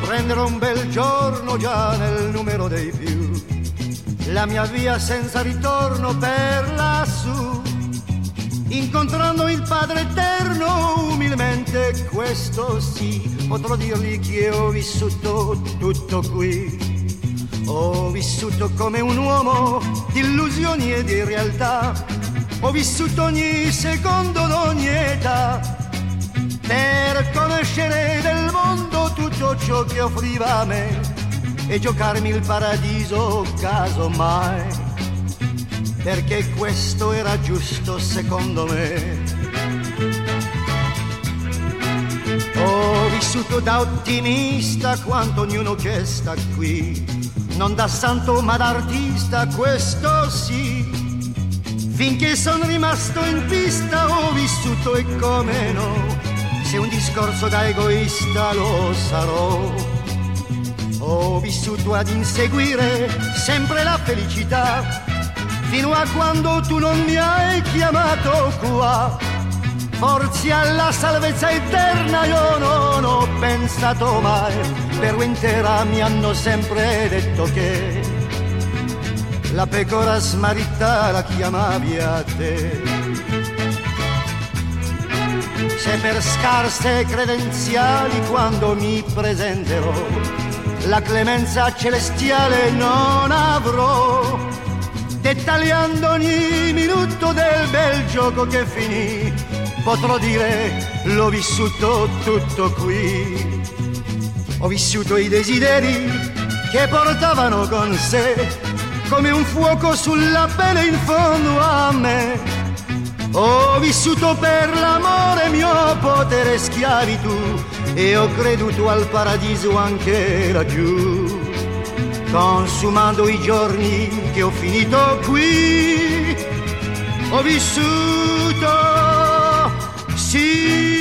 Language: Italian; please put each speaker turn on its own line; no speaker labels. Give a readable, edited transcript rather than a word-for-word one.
Prenderò un bel giorno già nel numero dei più, la mia via senza ritorno per lassù, incontrando il Padre Eterno umilmente, questo sì, potrò dirgli che ho vissuto tutto qui. Ho vissuto come un uomo di illusioni e di realtà, ho vissuto ogni secondo d'ogni età, per conoscere del mondo tutto ciò che offriva a me e giocarmi il paradiso casomai, perché questo era giusto secondo me. Ho vissuto da ottimista quanto ognuno che sta qui, non da santo ma da artista, questo sì. Finché sono rimasto in pista ho vissuto e come no, se un discorso da egoista lo sarò. Ho vissuto ad inseguire sempre la felicità, fino a quando tu non mi hai chiamato qua. Forse alla salvezza eterna io non ho pensato mai, per intera mi hanno sempre detto che la pecora smarrita la chiamavi a te. Se per scarse credenziali quando mi presenterò la clemenza celestiale non avrò, dettagliando ogni minuto del bel gioco che finì, potrò dire l'ho vissuto tutto qui. Ho vissuto i desideri che portavano con sé come un fuoco sulla pelle in fondo a me. Ho vissuto per l'amore mio potere schiavitù e ho creduto al paradiso anche laggiù, consumando i giorni che ho finito qui. Ho vissuto, sì,